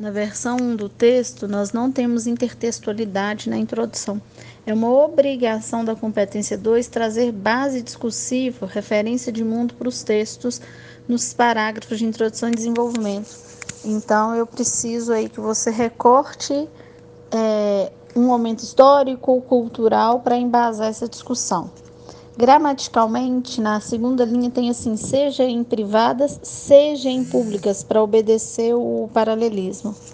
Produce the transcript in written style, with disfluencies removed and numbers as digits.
Na versão 1 do texto, nós não temos intertextualidade na introdução. É uma obrigação da competência 2 trazer base discursiva, referência de mundo para os textos nos parágrafos de introdução e desenvolvimento. Então, eu preciso aí que você recorte um momento histórico ou cultural para embasar essa discussão. Gramaticalmente, na segunda linha tem assim, seja em privadas, seja em públicas, para obedecer o paralelismo.